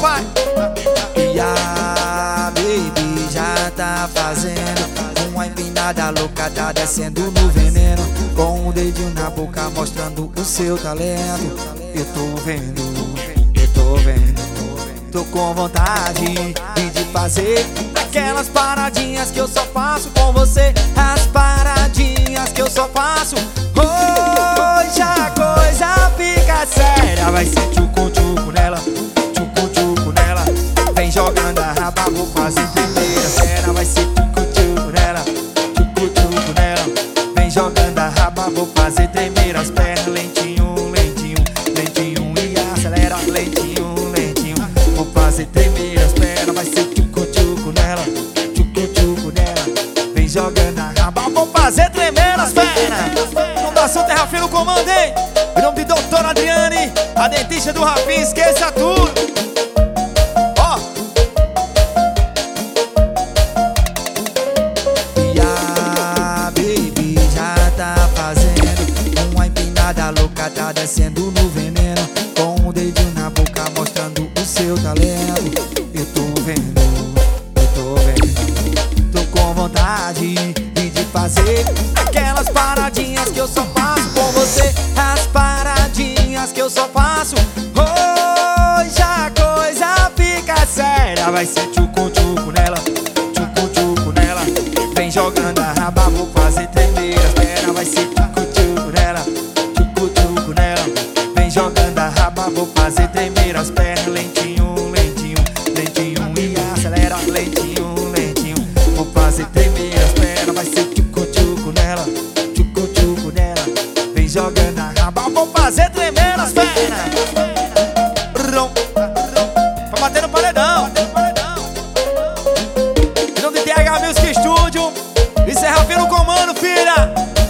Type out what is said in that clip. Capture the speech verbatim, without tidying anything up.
vai. E a baby já tá fazendo uma empinada louca, tá descendo no veneno, com um dedinho na boca mostrando o seu talento. Eu tô vendo, eu tô vendo, tô com vontade de fazer aquelas paradinhas que eu só faço com você. As paradinhas que eu só faço. Hoje a coisa fica séria, vai ser tchucu-tchucu nela, tchucu-tchucu nela. Vem jogando a raba, vou fazer primeira cena. Vai ser tchucu-tchucu nela, tchucu-tchucu nela. Vem jogando a raba, vou fazer tremer as pernas. Lentinho, lentinho, lentinho e acelera. Lentinho, lentinho, vou fazer tremer as pernas. Vai ser tchucu-tchucu nela, tchucu-tchucu nela. Vem jogando a raba, vou fazer tremer as pernas. Fundação Terra Fina no comando, hein? Em nome de doutora Adriane, a dentista do Rafinha, esqueça tudo. Ó. E a baby já tá fazendo uma empinada louca, tá descendo no veneno, com um dedinho na boca mostrando o seu talento. Eu tô vendo, eu tô vendo, tô com vontade de fazer aquelas paradinhas que eu só faço com você. As paradinhas que eu só faço. Hoje a coisa fica séria, vai ser tchucu-tchucu nela, tchucu-tchucu nela. Vem jogando a raba, vou fazer tremer as pernas. Vai ser tchucu-tchucu nela, tchucu-tchucu nela. Vem jogando a raba, vou fazer tremer as pernas. Lentinho, lentinho, lentinho e acelera. Lentinho, lentinho, vou fazer tremer as pernas. Vai ser tchucu-tchucu nela, tchucu-tchucu nela. Vem jogando a raba, vou fazer tremer as pernas. Rom, pra bater no paredão. Em nome de T H Music Studio e Serra Fina no comando, filha.